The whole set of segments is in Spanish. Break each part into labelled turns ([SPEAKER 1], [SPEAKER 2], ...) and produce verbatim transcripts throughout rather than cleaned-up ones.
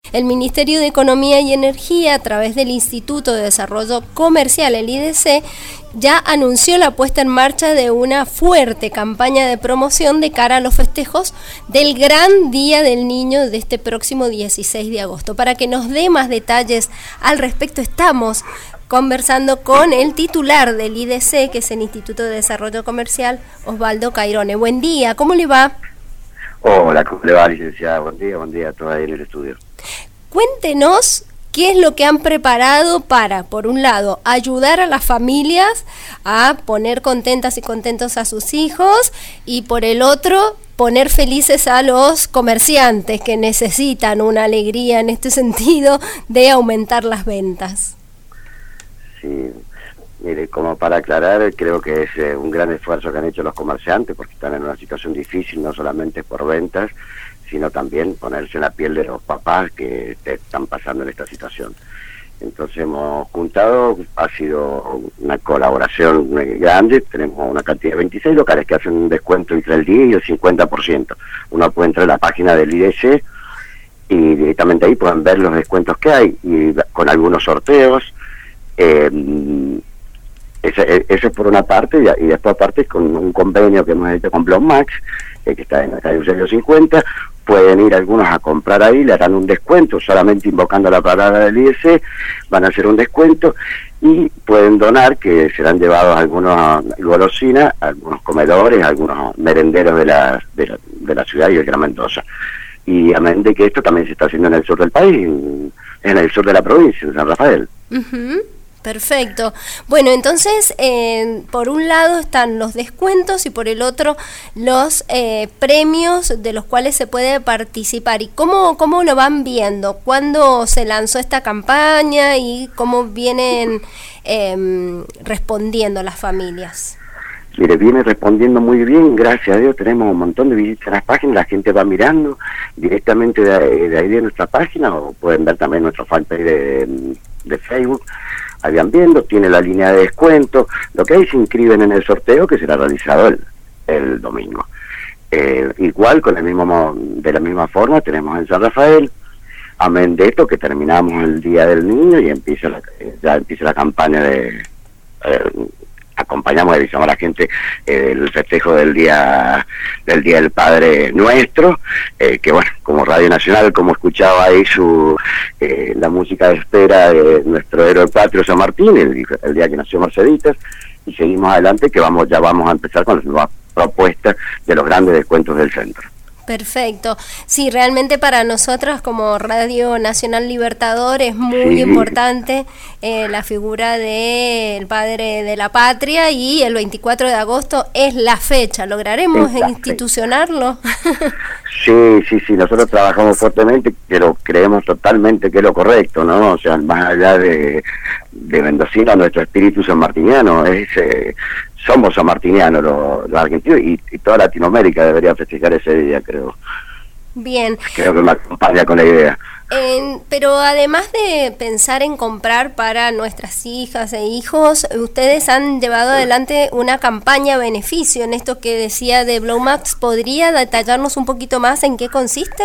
[SPEAKER 1] El Ministerio de Economía y Energía, a través del Instituto de Desarrollo Comercial, el I D C, ya anunció la puesta en marcha de una fuerte campaña de promoción de cara a los festejos del Gran Día del Niño de este próximo dieciséis de agosto. Para que nos dé más detalles al respecto, estamos conversando con el titular del I D C, que es el Instituto de Desarrollo Comercial, Osvaldo Cairone. Buen día, ¿cómo le va?
[SPEAKER 2] Hola, ¿cómo le va, licenciada? Buen día, buen día a todos ahí en el estudio.
[SPEAKER 1] Cuéntenos qué es lo que han preparado para, por un lado, ayudar a las familias a poner contentas y contentos a sus hijos, y por el otro, poner felices a los comerciantes que necesitan una alegría en este sentido de aumentar las ventas.
[SPEAKER 2] Sí, mire, como para aclarar, creo que es eh, un gran esfuerzo que han hecho los comerciantes, porque están en una situación difícil, no solamente por ventas, sino también ponerse en la piel de los papás que están pasando en esta situación. Entonces hemos juntado, ha sido una colaboración muy grande, tenemos una cantidad de veintiséis locales que hacen un descuento entre el diez y el cincuenta por ciento. Uno puede entrar a la página del I D C y directamente ahí pueden ver los descuentos que hay, y con algunos sorteos. Eh, Eso es por una parte, y después aparte con un convenio que hemos hecho con Blowmax, eh, que está en la calle Eusebio cincuenta, pueden ir algunos a comprar ahí, le harán un descuento, solamente invocando la palabra del I D C, van a hacer un descuento, y pueden donar, que serán llevados algunos golosinas, algunos comedores, algunos merenderos de la, de la, de la ciudad y del Gran Mendoza. Y amén de que esto también se está haciendo en el sur del país, en, en el sur de la provincia, en San Rafael.
[SPEAKER 1] Uh-huh. Perfecto. Bueno, entonces, eh, por un lado están los descuentos y por el otro los eh, premios de los cuales se puede participar. ¿Y cómo, cómo lo van viendo? ¿Cuándo se lanzó esta campaña y cómo vienen eh, respondiendo las familias?
[SPEAKER 2] Mire, viene respondiendo muy bien, gracias a Dios, tenemos un montón de visitas a las páginas, la gente va mirando directamente de, de ahí de nuestra página, o pueden ver también nuestro fanpage de, de Facebook. Ahí van viendo, tiene la línea de descuento, lo que hay se inscriben en el sorteo que será realizado el, el domingo. Eh, igual, con el mismo de la misma forma, tenemos en San Rafael, amén de esto, que terminamos el Día del Niño y empieza la, ya empieza la campaña de... Eh, acompañamos y avisamos a la gente eh, el festejo del día del Día del Padre Nuestro, eh, que bueno, como Radio Nacional, como escuchaba ahí su eh, la música de espera de nuestro héroe patrio San Martín, el, el día que nació Merceditas, y seguimos adelante, que vamos ya vamos a empezar con las nuevas propuestas de los grandes descuentos del centro.
[SPEAKER 1] Perfecto. Sí, realmente para nosotros como Radio Nacional Libertador es muy
[SPEAKER 2] sí.
[SPEAKER 1] importante eh, la figura del padre de la patria, y el veinticuatro de agosto es la fecha. ¿Lograremos
[SPEAKER 2] la
[SPEAKER 1] institucionarlo?
[SPEAKER 2] Fecha. Sí, sí, sí. Nosotros trabajamos fuertemente, pero creemos totalmente que es lo correcto, ¿no? O sea, más allá de, de mendocino, nuestro espíritu sanmartiniano es... Eh, somos sanmartinianos los, los argentinos, y, y toda Latinoamérica debería festejar ese día, creo.
[SPEAKER 1] Bien.
[SPEAKER 2] Creo que me acompaña con la idea.
[SPEAKER 1] Eh, pero además de pensar en comprar para nuestras hijas e hijos, ustedes han llevado adelante una campaña beneficio en esto que decía de Blowmax. ¿Podría detallarnos un poquito más en qué consiste?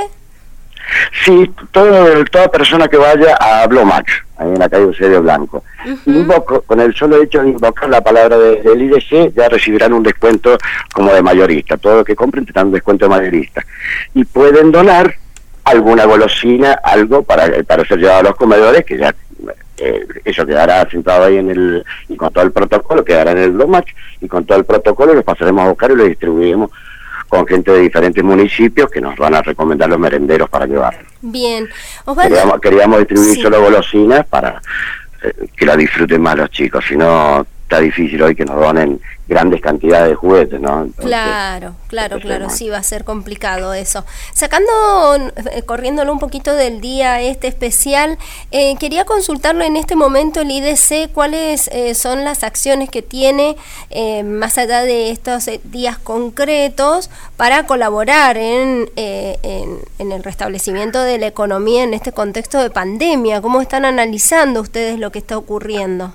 [SPEAKER 2] Sí, todo, toda persona que vaya a Blowmax, ahí en la calle Eusebio Blanco, uh-huh. invoco, con el solo hecho de invocar la palabra de, del I D C, ya recibirán un descuento como de mayorista. Todo lo que compren tendrán un descuento de mayorista. Y pueden donar alguna golosina, algo para, para ser llevado a los comedores, que ya eh, eso quedará sentado ahí en el, y con todo el protocolo, quedará en el Blowmax, y con todo el protocolo los pasaremos a buscar y los distribuiremos con gente de diferentes municipios que nos van a recomendar los merenderos para llevar.
[SPEAKER 1] Bien. Osvaldo,
[SPEAKER 2] queríamos, queríamos distribuir
[SPEAKER 1] sí.
[SPEAKER 2] solo golosinas para eh, que la disfruten más los chicos, si no está difícil hoy que nos donen grandes cantidades de juguetes, ¿no? Entonces,
[SPEAKER 1] claro, claro, claro,
[SPEAKER 2] bueno.
[SPEAKER 1] sí, va a ser complicado eso. Sacando, eh, corriéndolo un poquito del día este especial, eh, quería consultarlo en este momento el I D C, cuáles eh, son las acciones que tiene, eh, más allá de estos eh, días concretos, para colaborar en, eh, en, en el restablecimiento de la economía en este contexto de pandemia. ¿Cómo están analizando ustedes lo que está ocurriendo?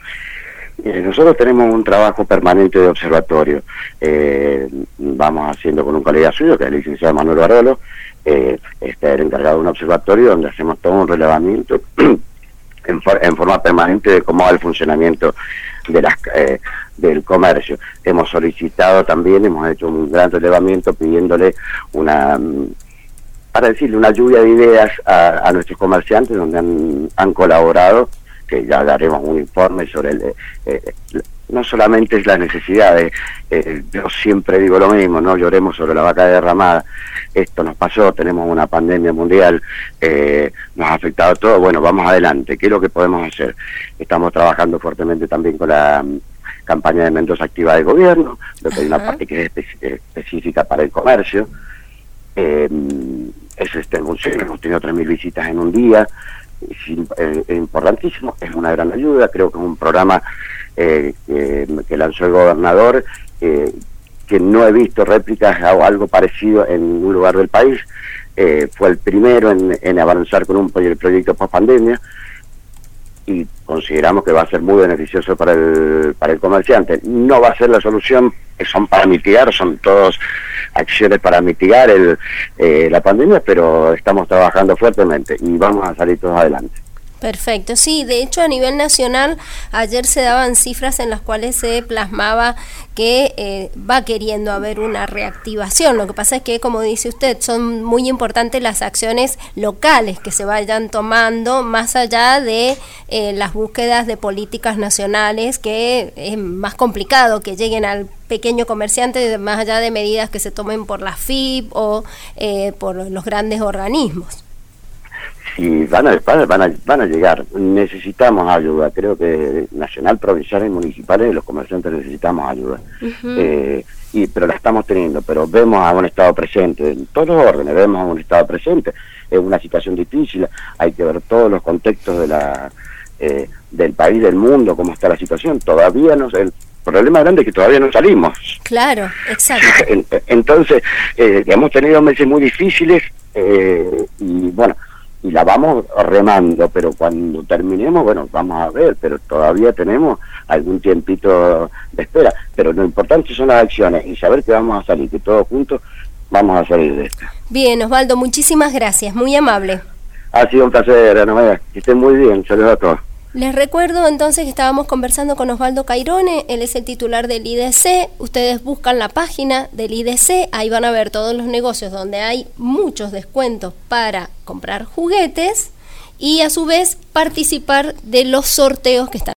[SPEAKER 2] Eh, nosotros tenemos un trabajo permanente de observatorio. Eh, vamos haciendo con un colega suyo, que es el licenciado Manuel Barolo, eh, estar encargado de un observatorio donde hacemos todo un relevamiento en, for en forma permanente de cómo va el funcionamiento de las, eh, del comercio. Hemos solicitado también, hemos hecho un gran relevamiento pidiéndole una, para decirle, una lluvia de ideas a, a nuestros comerciantes donde han, han colaborado, que ya daremos un informe sobre el, eh, no solamente es la necesidad de, eh, yo siempre digo lo mismo, no lloremos sobre la vaca derramada, esto nos pasó, tenemos una pandemia mundial, eh, nos ha afectado a todos, bueno, vamos adelante, ¿qué es lo que podemos hacer? Estamos trabajando fuertemente también con la um, campaña de Mendoza Activa de Gobierno, lo que hay una parte que es espe específica para el comercio, eh, es este, hemos tenido tres mil visitas en un día, es, eh, es importantísimo, es una gran ayuda, creo que es un programa eh, que, que lanzó el gobernador, eh, que no he visto réplicas o algo parecido en ningún lugar del país, eh, fue el primero en, en avanzar con un el proyecto post pandemia y consideramos que va a ser muy beneficioso para el, para el comerciante. No va a ser la solución, son para mitigar, son todas acciones para mitigar el, eh, la pandemia, pero estamos trabajando fuertemente y vamos a salir todos adelante.
[SPEAKER 1] Perfecto, sí, de hecho a nivel nacional ayer se daban cifras en las cuales se plasmaba que eh, va queriendo haber una reactivación. Lo que pasa es que, como dice usted, son muy importantes las acciones locales que se vayan tomando más allá de eh, las búsquedas de políticas nacionales, que es más complicado que lleguen al pequeño comerciante más allá de medidas que se tomen por la F I P o eh, por los grandes organismos.
[SPEAKER 2] Y van a, van a van a llegar, necesitamos ayuda, creo que nacional, provincial y municipales, los comerciantes necesitamos ayuda, uh-huh. eh, y pero la estamos teniendo, pero vemos a un Estado presente, en todos los órdenes vemos a un Estado presente, es una situación difícil, hay que ver todos los contextos de la eh, del país, del mundo, cómo está la situación, todavía no sé, el problema grande es que todavía no salimos.
[SPEAKER 1] Claro, exacto.
[SPEAKER 2] Entonces, eh, hemos tenido meses muy difíciles, eh, y bueno, y la vamos remando, pero cuando terminemos, bueno, vamos a ver, pero todavía tenemos algún tiempito de espera, pero lo importante son las acciones y saber que vamos a salir, que todos juntos vamos a salir de esto.
[SPEAKER 1] Bien, Osvaldo, muchísimas gracias, muy amable.
[SPEAKER 2] Ha sido un placer, Ana María, que estén muy bien, saludos a todos.
[SPEAKER 1] Les recuerdo entonces que estábamos conversando con Osvaldo Cairone, él es el titular del I D C, ustedes buscan la página del I D C, ahí van a ver todos los negocios donde hay muchos descuentos para comprar juguetes y a su vez participar de los sorteos que están.